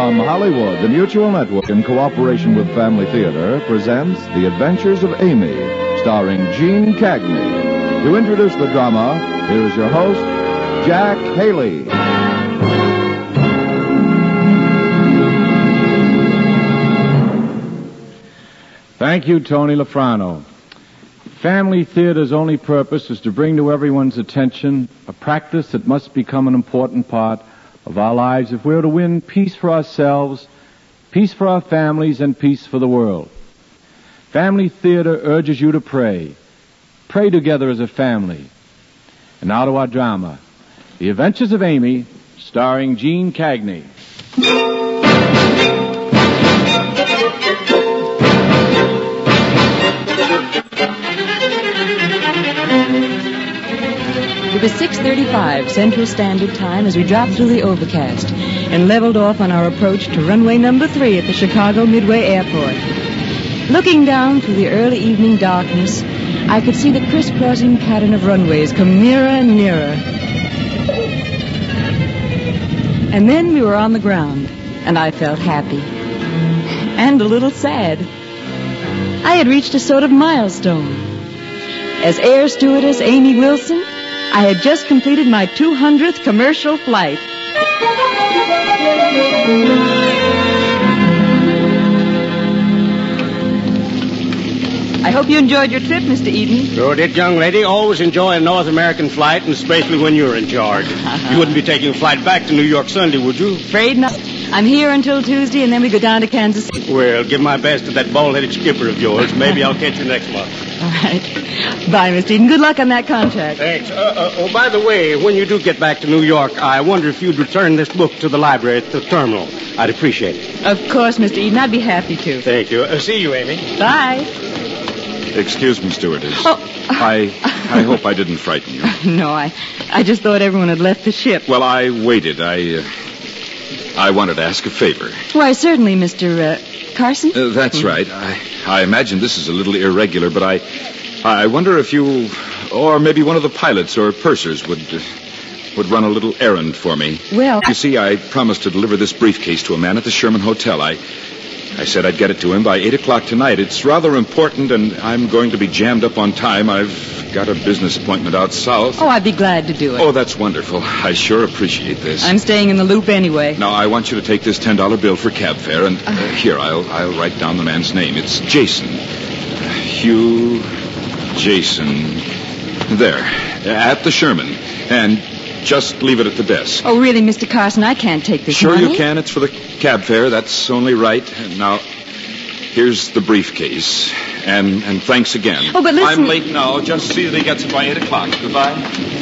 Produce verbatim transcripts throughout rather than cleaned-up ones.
From Hollywood, the Mutual Network, in cooperation with Family Theater, presents The Adventures of Amy, starring Gene Cagney. To introduce the drama, here is your host, Jack Haley. Thank you, Tony Lafrano. Family Theater's only purpose is to bring to everyone's attention a practice that must become an important part of our lives if we're to win peace for ourselves, peace for our families, and peace for the world. Family Theater urges you to pray. Pray together as a family. And now to our drama, The Adventures of Amy, starring Gene Cagney. It was six thirty-five Central Standard Time as we dropped through the overcast and leveled off on our approach to runway number three at the Chicago Midway Airport. Looking down through the early evening darkness, I could see the crisscrossing pattern of runways come nearer and nearer. And then we were on the ground, and I felt happy. And a little sad. I had reached a sort of milestone. As air stewardess Amy Wilson, I had just completed my two hundredth commercial flight. I hope you enjoyed your trip, Mister Eden. Sure did, young lady. Always enjoy a North American flight, and especially when you're in charge. You wouldn't be taking a flight back to New York Sunday, would you? Afraid not. I'm here until Tuesday, and then we go down to Kansas City. Well, give my best to that bald-headed skipper of yours. Maybe I'll catch you next month. All right. Bye, Mister Eden. Good luck on that contract. Thanks. Uh, uh, oh, by the way, when you do get back to New York, I wonder if you'd return this book to the library at the terminal. I'd appreciate it. Of course, Mister Eden. I'd be happy to. Thank you. Uh, see you, Amy. Bye. Excuse me, stewardess. Oh. I I hope I didn't frighten you. No, I I just thought everyone had left the ship. Well, I waited. I uh, I wanted to ask a favor. Why, certainly, Mister Uh, Carson. Uh, that's Mm-hmm. right. I I imagine this is a little irregular, but I I wonder if you or maybe one of the pilots or pursers would uh, would run a little errand for me. Well, You see, I promised to deliver this briefcase to a man at the Sherman Hotel. I I said I'd get it to him by eight o'clock tonight. It's rather important, and I'm going to be jammed up on time. I've got a business appointment out south. Oh, I'd be glad to do it. Oh, that's wonderful. I sure appreciate this. I'm staying in the loop anyway. Now, I want you to take this ten dollar bill for cab fare, and uh, here, I'll I'll write down the man's name. It's Jason. Uh, Hugh Jason. There, at the Sherman. And just leave it at the desk. Oh, really, Mister Carson, I can't take this Sure money. you can. It's for the cab fare. That's only right. And now, here's the briefcase. And and thanks again. Oh, but listen... I'm late now. Just see that he gets it by eight o'clock. Goodbye.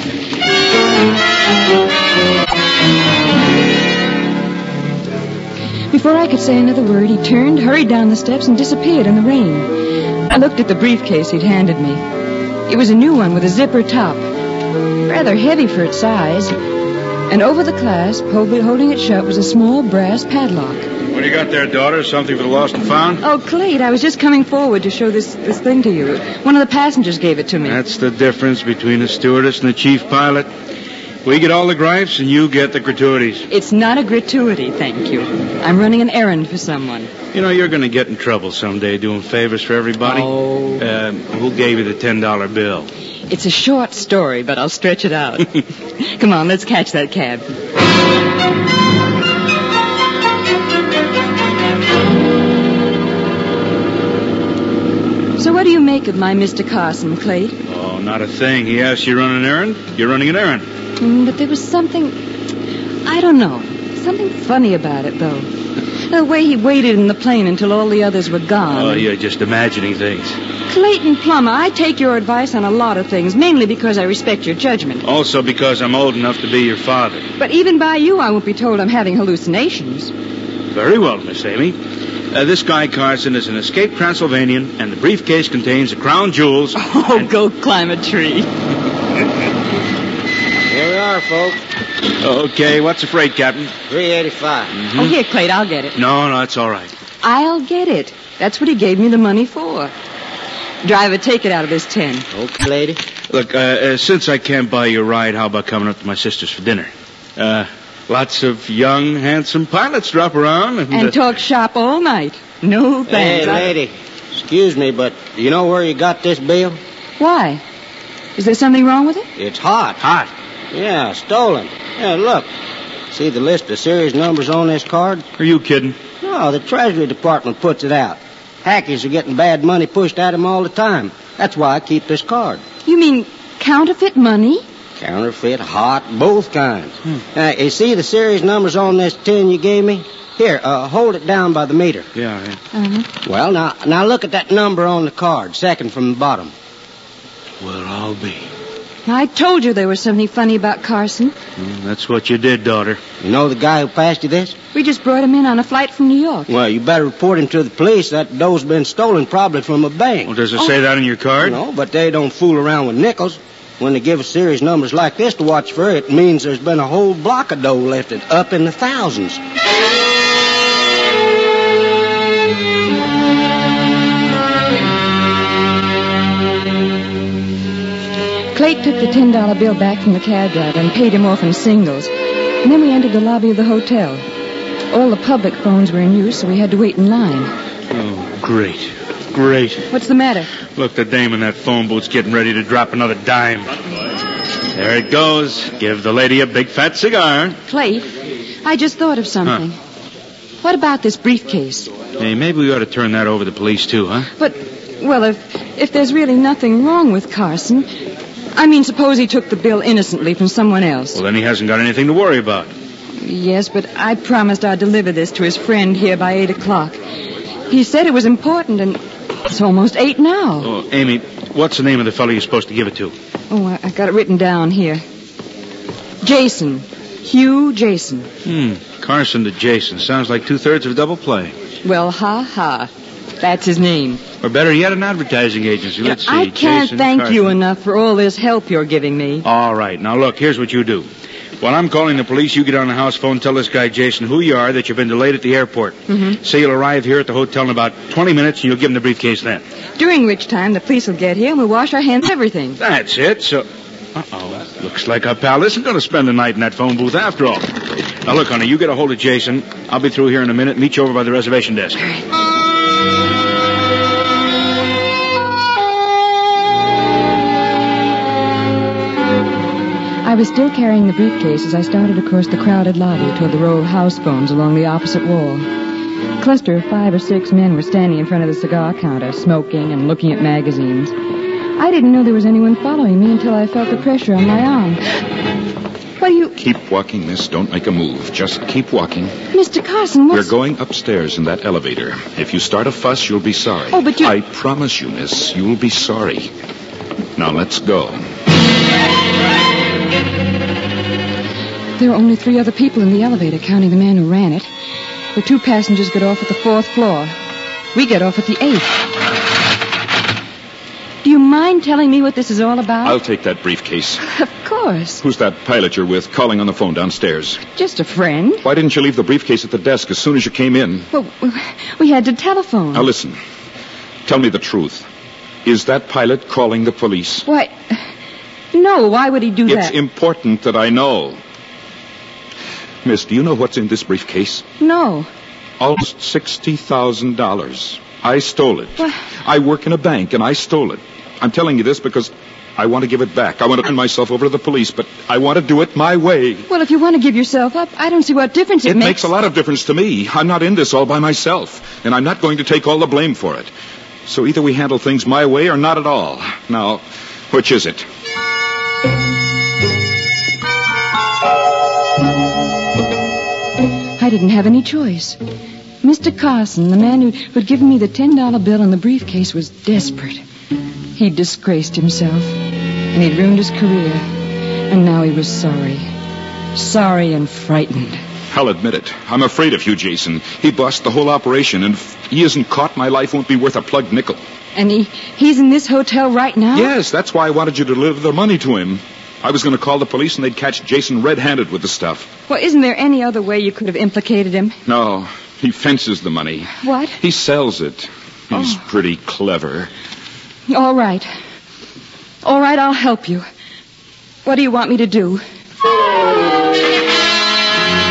Before I could say another word, he turned, hurried down the steps, and disappeared in the rain. I looked at the briefcase he'd handed me. It was a new one with a zipper top. Rather heavy for its size. And over the clasp, holding it shut, was a small brass padlock. What do you got there, daughter? Something for the lost and found? Oh, Clete, I was just coming forward to show this, this thing to you. One of the passengers gave it to me. That's the difference between a stewardess and a chief pilot. We get all the gripes and you get the gratuities. It's not a gratuity, thank you. I'm running an errand for someone. You know, you're going to get in trouble someday doing favors for everybody. Oh. Uh, who gave you the ten dollar bill? It's a short story, but I'll stretch it out. Come on, let's catch that cab. So what do you make of my Mister Carson, Clete? Oh, not a thing. He asked you to run an errand. You're running an errand. Mm, but there was something... I don't know. Something funny about it, though. The way he waited in the plane until all the others were gone. Oh, you're just imagining things. Clayton Plummer, I take your advice on a lot of things, mainly because I respect your judgment. Also because I'm old enough to be your father. But even by you, I won't be told I'm having hallucinations. Very well, Miss Amy. Uh, this guy Carson is an escaped Transylvanian, and the briefcase contains the crown jewels. Oh, and... go climb a tree. Here we are, folks. Okay, what's the freight, Captain? three eighty-five. Mm-hmm. Oh, here, Clayton, I'll get it. No, no, it's all right. I'll get it. That's what he gave me the money for. Driver, take it out of this ten. Okay, lady. Look, uh, uh, since I can't buy you a ride, how about coming up to my sister's for dinner? Uh, Lots of young, handsome pilots drop around. And, And uh, talk shop all night. No thanks. Hey, lady, excuse me, but do you know where you got this bill? Why? Is there something wrong with it? It's hot. Hot. Yeah, stolen. Yeah, look. See the list of series numbers on this card? Are you kidding? No, the Treasury Department puts it out. Hackers are getting bad money pushed at them all the time. That's why I keep this card. You mean counterfeit money? Counterfeit, hot, both kinds. Hmm. Now, you see the series numbers on this tin you gave me? Here, uh, hold it down by the meter. Yeah, yeah. Uh-huh. Well, now, now look at that number on the card, second from the bottom. Well, I'll be. I told you there was something funny about Carson. Well, that's what you did, daughter. You know the guy who passed you this? We just brought him in on a flight from New York. Well, you better report him to the police. That dough's been stolen probably from a bank. Well, does it say that in your card? No, but they don't fool around with nickels. When they give us series numbers like this to watch for, it means there's been a whole block of dough lifted up in the thousands. Clay took the ten dollar bill back from the cab driver and paid him off in singles. And then we entered the lobby of the hotel. All the public phones were in use, so we had to wait in line. Oh, great. Great. What's the matter? Look, the dame in that phone booth's getting ready to drop another dime. There it goes. Give the lady a big fat cigar. Clay, I just thought of something. What about this briefcase? Hey, maybe we ought to turn that over to the police, too, huh? But, well, if if there's really nothing wrong with Carson, I mean, suppose he took the bill innocently from someone else. Well, then he hasn't got anything to worry about. Yes, but I promised I'd deliver this to his friend here by eight o'clock. He said it was important, and it's almost eight now. Oh, Amy, what's the name of the fellow you're supposed to give it to? Oh, I, I got it written down here. Jason. Hugh Jason. Hmm. Carson to Jason. Sounds like two-thirds of a double play. Well, ha-ha. That's his name. Or better yet, an advertising agency. Let's see. I can't Jason thank Carson. you enough for all this help you're giving me. All right. Now, look, here's what you do. While I'm calling the police, you get on the house phone, tell this guy, Jason, who you are, that you've been delayed at the airport. Mm-hmm. Say you'll arrive here at the hotel in about twenty minutes, and you'll give him the briefcase then. During which time the police will get here and we'll wash our hands of everything. That's it. So, uh-oh. Looks like our pal isn't going to spend the night in that phone booth after all. Now, look, honey, you get a hold of Jason. I'll be through here in a minute. Meet you over by the reservation desk. I was still carrying the briefcase as I started across the crowded lobby toward the row of house phones along the opposite wall. A cluster of five or six men were standing in front of the cigar counter, smoking and looking at magazines. I didn't know there was anyone following me until I felt the pressure on my arm. What do you... Keep walking, miss. Don't make a move. Just keep walking. Mister Carson, what's... We're going upstairs in that elevator. If you start a fuss, you'll be sorry. Oh, but you... I promise you, miss, you'll be sorry. Now, let's go. There were only three other people in the elevator, counting the man who ran it. The two passengers got off at the fourth floor. We get off at the eighth. Do you mind telling me what this is all about? I'll take that briefcase. Of course. Who's that pilot you're with calling on the phone downstairs? Just a friend. Why didn't you leave the briefcase at the desk as soon as you came in? Well, we had to telephone. Now, listen. Tell me the truth. Is that pilot calling the police? Why... No, why would he do It's that? important that I know. Miss, do you know what's in this briefcase? No. Almost sixty thousand dollars. I stole it. What? I work in a bank, and I stole it. I'm telling you this because I want to give it back. I want to turn myself over to the police, but I want to do it my way. Well, if you want to give yourself up, I don't see what difference it, It makes. makes a lot of difference to me. I'm not in this all by myself, and I'm not going to take all the blame for it. So either we handle things my way or not at all. Now, which is it? I didn't have any choice. Mister Carson, the man who had given me the ten dollar bill and the briefcase, was desperate. He'd disgraced himself, and he'd ruined his career. And now he was sorry. Sorry and frightened. I'll admit it. I'm afraid of you, Jason. He bossed the whole operation, and if he isn't caught, my life won't be worth a plugged nickel. And he he's in this hotel right now? Yes, that's why I wanted you to deliver the money to him. I was going to call the police, and they'd catch Jason red-handed with the stuff. Well, isn't there any other way you could have implicated him? No, he fences the money. What? He sells it. He's Oh. pretty clever. All right. All right, I'll help you. What do you want me to do?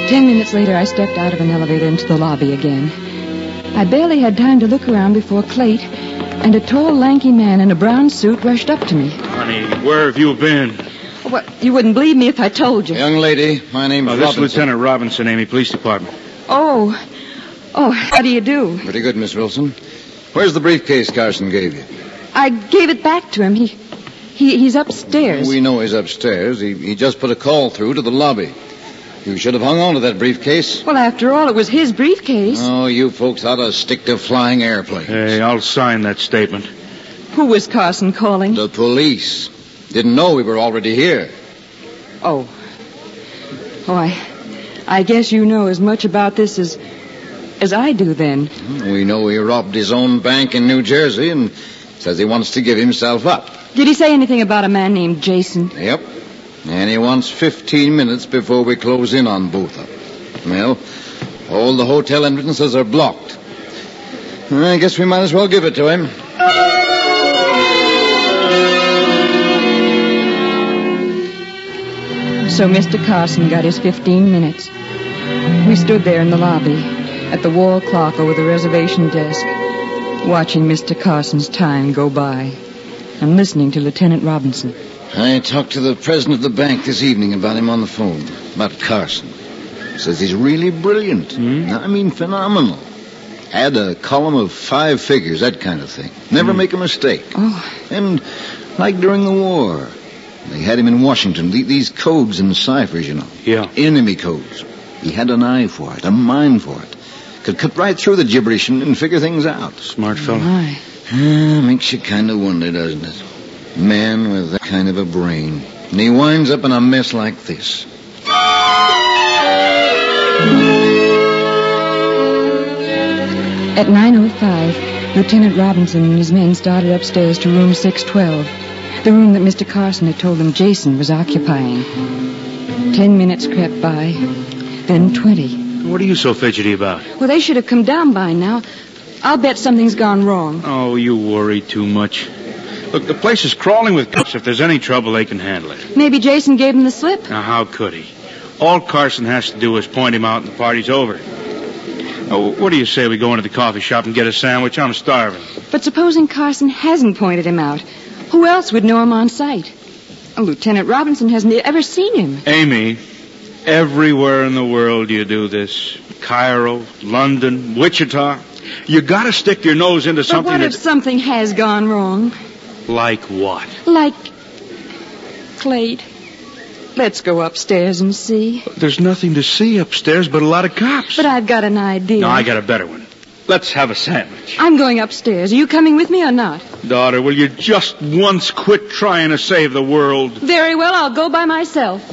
Ten minutes later, I stepped out of an elevator into the lobby again. I barely had time to look around before Clate and a tall, lanky man in a brown suit rushed up to me. Honey, where have you been? Well, you wouldn't believe me if I told you. Young lady, my name's Oh, this Robinson. is Lieutenant Robinson, Amy Police Department. Oh. Oh, how do you do? Pretty good, Miss Wilson. Where's the briefcase Carson gave you? I gave it back to him. He, he he's upstairs. We know he's upstairs. He, he just put a call through to the lobby. You should have hung on to that briefcase. Well, after all, it was his briefcase. Oh, you folks ought to stick to flying airplanes. Hey, I'll sign that statement. Who was Carson calling? The police. Didn't know we were already here. Oh. Oh, I... I guess you know as much about this as... as I do, then. We know he robbed his own bank in New Jersey and says he wants to give himself up. Did he say anything about a man named Jason? Yep. And he wants fifteen minutes before we close in on both of them. Well, all the hotel entrances are blocked. I guess we might as well give it to him. So Mister Carson got his fifteen minutes. We stood there in the lobby, at the wall clock over the reservation desk, watching Mister Carson's time go by and listening to Lieutenant Robinson. I talked to the president of the bank this evening about him on the phone, about Carson. Says he's really brilliant. Mm. I mean, phenomenal. Add a column of five figures, that kind of thing. Never mm. make a mistake. Oh. And like during the war, they had him in Washington. These codes and ciphers, you know. Yeah. Enemy codes. He had an eye for it, a mind for it. Could cut right through the gibberish and, and figure things out. Smart fellow. My. Ah, makes you kind of wonder, doesn't it? Man with that kind of a brain. And he winds up in a mess like this. At nine oh five, Lieutenant Robinson and his men started upstairs to room six twelve, the room that Mister Carson had told them Jason was occupying. Ten minutes crept by, then twenty. What are you so fidgety about? Well, they should have come down by now. I'll bet something's gone wrong. Oh, you worry too much. Look, the place is crawling with cops. If there's any trouble, they can handle it. Maybe Jason gave him the slip. Now, how could he? All Carson has to do is point him out and the party's over. Oh, what do you say we go into the coffee shop and get a sandwich? I'm starving. But supposing Carson hasn't pointed him out, who else would know him on sight? Oh, Lieutenant Robinson hasn't ever seen him. Amy, everywhere in the world you do this. Cairo, London, Wichita. You gotta stick your nose into But something what if that... something has gone wrong? Like what? Like... Clade. Let's go upstairs and see. There's nothing to see upstairs but a lot of cops. But I've got an idea. No, I got a better one. Let's have a sandwich. I'm going upstairs. Are you coming with me or not? Daughter, will you just once quit trying to save the world? Very well, I'll go by myself.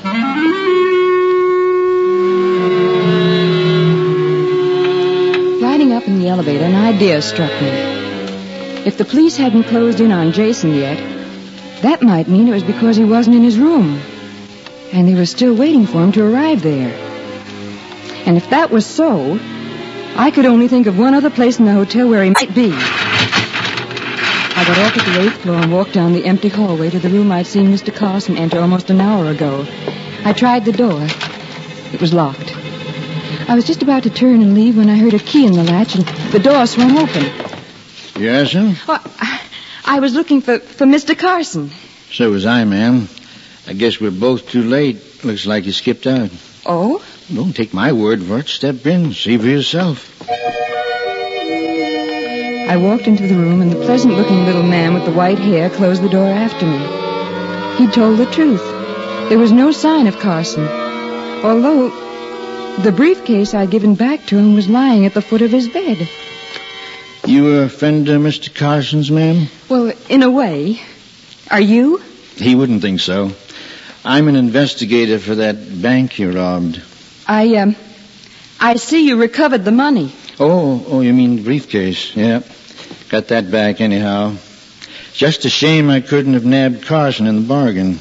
Riding up in the elevator, an idea struck me. If the police hadn't closed in on Jason yet, that might mean it was because he wasn't in his room. And they were still waiting for him to arrive there. And if that was so, I could only think of one other place in the hotel where he might be. I got off at the eighth floor and walked down the empty hallway to the room I'd seen Mister Carson enter almost an hour ago. I tried the door. It was locked. I was just about to turn and leave when I heard a key in the latch and the door swung open. Yes, sir? Oh, I, I was looking for, for Mister Carson. So was I, ma'am. I guess we're both too late. Looks like you skipped out. Oh? Don't take my word for it. Step in. See for yourself. I walked into the room, and the pleasant-looking little man with the white hair closed the door after me. He told the truth. There was no sign of Carson, although the briefcase I'd given back to him was lying at the foot of his bed. You a friend of Mister Carson's, ma'am? Well, in a way. Are you? He wouldn't think so. I'm an investigator for that bank you robbed. I, um, I see you recovered the money. Oh, oh, you mean the briefcase? Yeah. Got that back anyhow. Just a shame I couldn't have nabbed Carson in the bargain.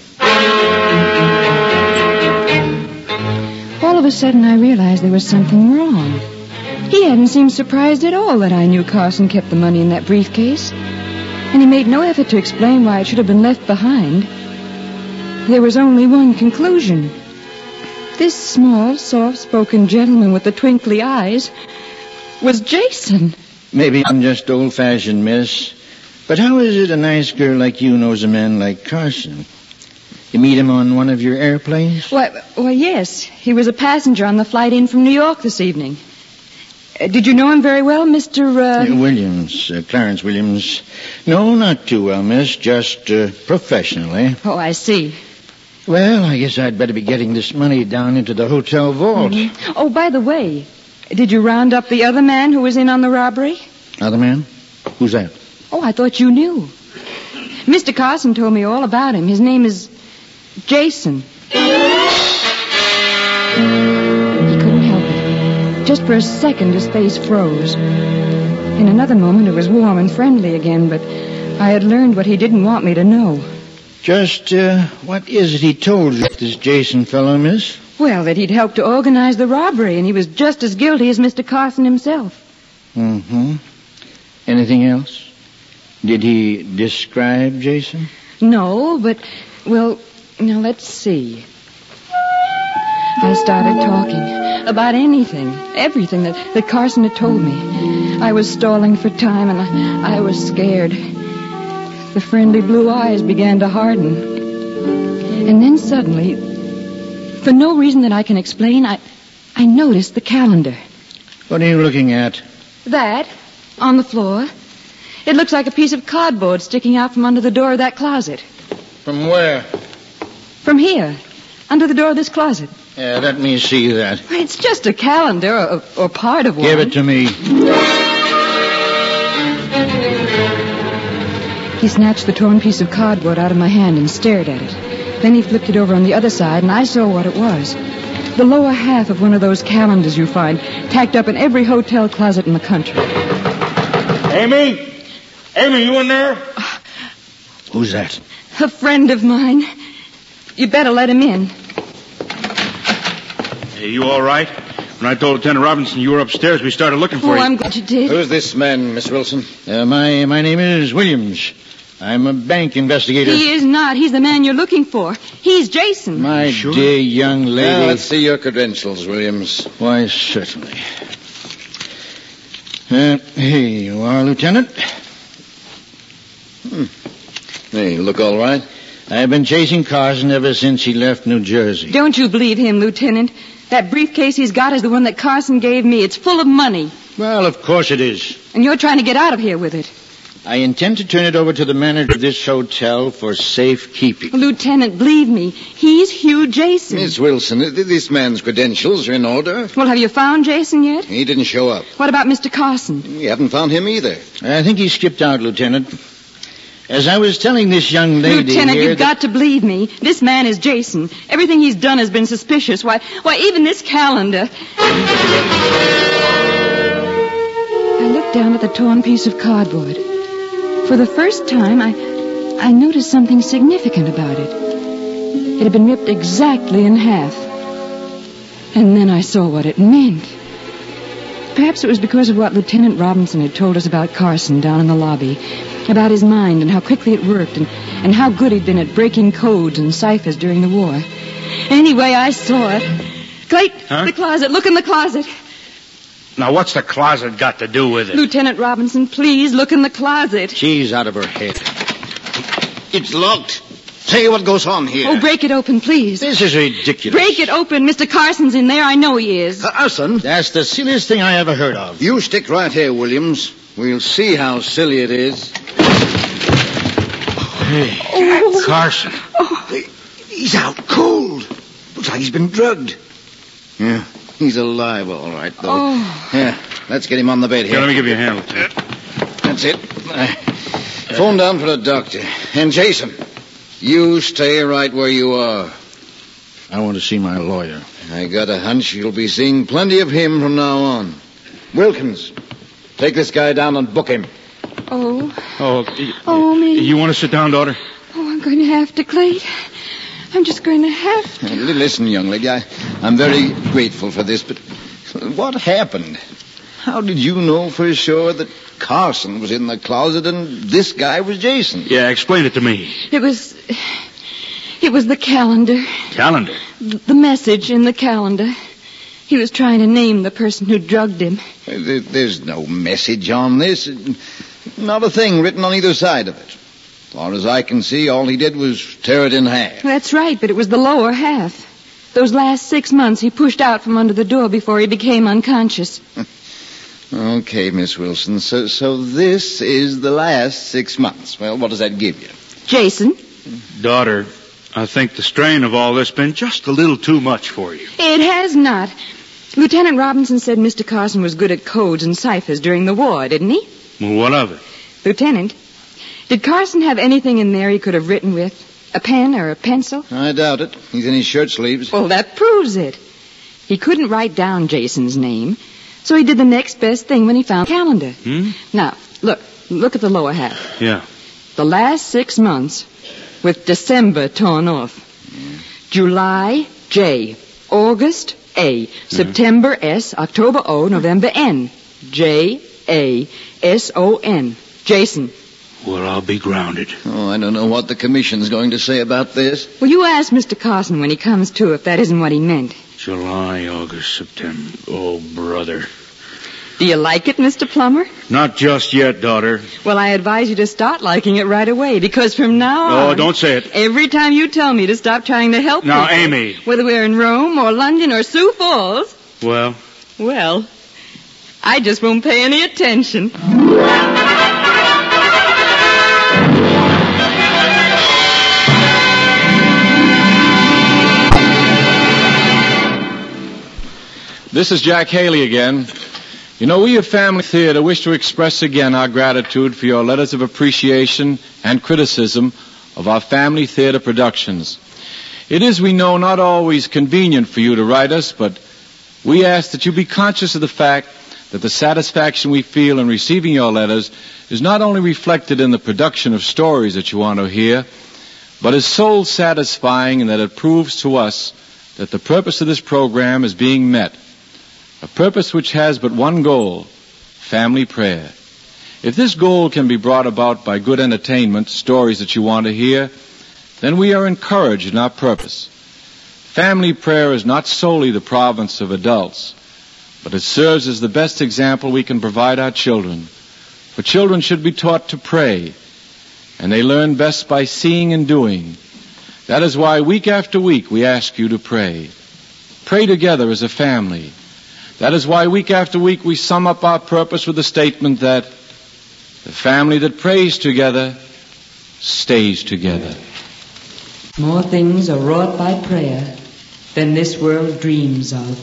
All of a sudden, I realized there was something wrong. He hadn't seemed surprised at all that I knew Carson kept the money in that briefcase. And he made no effort to explain why it should have been left behind. There was only one conclusion. this small, soft-spoken gentleman with the twinkly eyes was Jason. Maybe I'm just old-fashioned, miss. But how is it a nice girl like you knows a man like Carson? You meet him on one of your airplanes? Why, well, yes. He was a passenger on the flight in from New York this evening. Uh, did you know him very well, Mister Uh... Uh, Williams, uh, Clarence Williams. No, not too well, miss. Just uh, professionally. Oh, I see. Well, I guess I'd better be getting this money down into the hotel vault. Mm-hmm. Oh, by the way, did you round up the other man who was in on the robbery? Other man? Who's that? Oh, I thought you knew. Mister Carson told me all about him. His name is Jason. He couldn't help it. Just for a second, his face froze. In another moment, it was warm and friendly again, but I had learned what he didn't want me to know. Just, uh, what is it he told you, this Jason fellow, miss? Well, that he'd helped to organize the robbery, and he was just as guilty as Mister Carson himself. Mm-hmm. Anything else? Did he describe Jason? No, but, well, now let's see. I started talking about anything, everything that, that Carson had told me. I was stalling for time, and I, I was scared. The friendly blue eyes began to harden. And then suddenly, for no reason that I can explain, I, I noticed the calendar. What are you looking at? That, on the floor. It looks like a piece of cardboard sticking out from under the door of that closet. From where? From here, under the door of this closet. Yeah, let me see that. It's just a calendar, or, or part of one. Give it to me. He snatched the torn piece of cardboard out of my hand and stared at it. Then he flipped it over on the other side, and I saw what it was. The lower half of one of those calendars you find tacked up in every hotel closet in the country. Amy? Amy, you in there? Who's that? A friend of mine. You better let him in. Hey, you all right? When I told Lieutenant Robinson you were upstairs, we started looking for oh, you. Oh, I'm glad you did. Who's this man, Miss Wilson? Uh, my, my name is Williams. I'm a bank investigator. He is not. He's the man you're looking for. He's Jason. My sure? dear young lady. Well, let's see your credentials, Williams. Why, certainly. Uh, here you are, Lieutenant. Hmm. Hey, you look all right. I've been chasing Carson ever since he left New Jersey. Don't you believe him, Lieutenant? That briefcase he's got is the one that Carson gave me. It's full of money. Well, of course it is. And you're trying to get out of here with it. I intend to turn it over to the manager of this hotel for safekeeping. Lieutenant, believe me, he's Hugh Jason. Miss Wilson, this man's credentials are in order. Well, have you found Jason yet? He didn't show up. What about Mister Carson? We haven't found him either. I think he skipped out, Lieutenant. As I was telling this young lady Lieutenant, here you've that... got to believe me. This man is Jason. Everything he's done has been suspicious. Why, why, even this calendar. I looked down at the torn piece of cardboard. For the first time, I, I noticed something significant about it. It had been ripped exactly in half. And then I saw what it meant. Perhaps it was because of what Lieutenant Robinson had told us about Carson down in the lobby, about his mind and how quickly it worked, and, and how good he'd been at breaking codes and ciphers during the war. Anyway, I saw it. Clayt, huh? The closet. Look in the closet. Now, what's the closet got to do with it? Lieutenant Robinson, please look in the closet. She's out of her head. It's locked. Say what goes on here. Oh, break it open, please. This is ridiculous. Break it open. Mister Carson's in there. I know he is. Carson? That's the silliest thing I ever heard of. You stick right here, Williams. We'll see how silly it is. Hey, Oh. Carson. Oh. He's out cold. Looks like he's been drugged. Yeah, he's alive, all right, though. Oh. Yeah, let's get him on the bed here. Here, let me give you a hand, Lieutenant. That's it. Uh, phone down for a doctor. And Jason, you stay right where you are. I want to see my lawyer. I got a hunch you'll be seeing plenty of him from now on. Wilkins, take this guy down and book him. Oh. Oh, y- Oh, me. You want to sit down, daughter? Oh, I'm going to have to, Clayt. I'm just going to have to. Uh, Listen, young lady, I, I'm very grateful for this, but what happened? How did you know for sure that Carson was in the closet and this guy was Jason? Yeah, explain it to me. It was... It was the calendar. Calendar? Th- the message in the calendar. He was trying to name the person who drugged him. There's no message on this. Not a thing written on either side of it. As far as I can see, all he did was tear it in half. That's right, but it was the lower half. Those last six months he pushed out from under the door before he became unconscious. Okay, Miss Wilson, so so this is the last six months. Well, what does that give you? Jason? Daughter, I think the strain of all this has been just a little too much for you. It has not. Lieutenant Robinson said Mister Carson was good at codes and ciphers during the war, didn't he? Well, what of it? Lieutenant, did Carson have anything in there he could have written with? A pen or a pencil? I doubt it. He's in his shirt sleeves. Well, that proves it. He couldn't write down Jason's name, so he did the next best thing when he found the calendar. Hmm? Now, look. Look at the lower half. Yeah. The last six months, with December torn off. Yeah. July, J. August, A. September, S. October, O. November, N. J, A, S, O, N. Jason. Well, I'll be grounded. Oh, I don't know what the commission's going to say about this. Well, you ask Mister Carson when he comes to if that isn't what he meant. July, August, September. Oh, brother. Do you like it, Mister Plummer? Not just yet, daughter. Well, I advise you to start liking it right away, because from now on... Oh, don't say it. Every time you tell me to stop trying to help Now, people, Amy. whether we're in Rome or London or Sioux Falls... Well? Well, I just won't pay any attention. This is Jack Haley again. You know, we of Family Theater wish to express again our gratitude for your letters of appreciation and criticism of our Family Theater productions. It is, we know, not always convenient for you to write us, but we ask that you be conscious of the fact that the satisfaction we feel in receiving your letters is not only reflected in the production of stories that you want to hear, but is soul satisfying in that it proves to us that the purpose of this program is being met. A purpose which has but one goal, family prayer. If this goal can be brought about by good entertainment, stories that you want to hear, then we are encouraged in our purpose. Family prayer is not solely the province of adults, but it serves as the best example we can provide our children. For children should be taught to pray, and they learn best by seeing and doing. That is why week after week we ask you to pray. Pray together as a family. That is why week after week we sum up our purpose with the statement that the family that prays together stays together. More things are wrought by prayer than this world dreams of.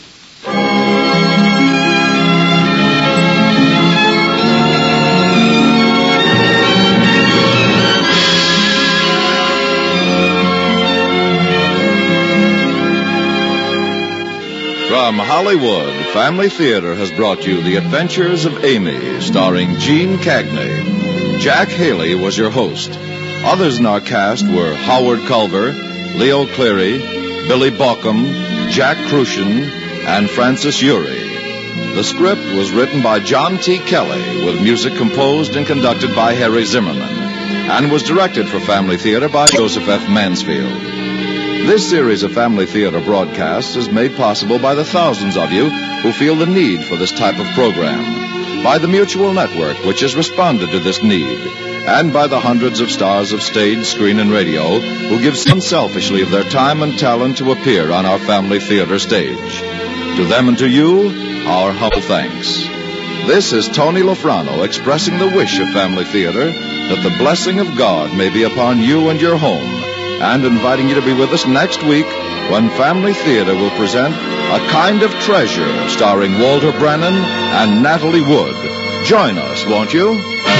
From Hollywood, Family Theater has brought you The Adventures of Amy, starring Gene Cagney. Jack Haley was your host. Others in our cast were Howard Culver, Leo Cleary, Billy Baucom, Jack Crucian, and Francis Urey. The script was written by John T. Kelly, with music composed and conducted by Harry Zimmerman, and was directed for Family Theater by Joseph F. Mansfield. This series of Family Theater broadcasts is made possible by the thousands of you who feel the need for this type of program, by the Mutual Network, which has responded to this need, and by the hundreds of stars of stage, screen, and radio who give unselfishly of their time and talent to appear on our Family Theater stage. To them and to you, our humble thanks. This is Tony Lofrano expressing the wish of Family Theater that the blessing of God may be upon you and your home, and inviting you to be with us next week when Family Theater will present A Kind of Treasure, starring Walter Brennan and Natalie Wood. Join us, won't you?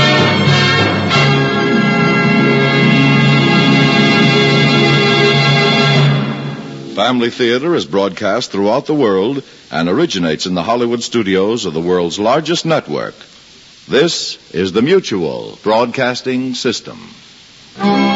Family Theater is broadcast throughout the world and originates in the Hollywood studios of the world's largest network. This is the Mutual Broadcasting System.